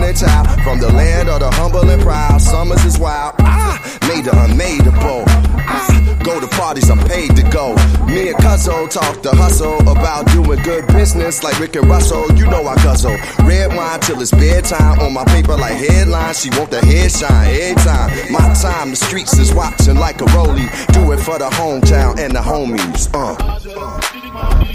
only child from the land of the humble and proud. Summers is wild. Made the unmadeable. Go to parties, I'm paid to go. Me and Cuzzo talk the hustle about doing good business like Rick and Russell. You know I guzzle red wine till it's bedtime. On my paper like headlines, she want the head shine every time. My time, the streets is watching like a rollie. Do it for the hometown and the homies.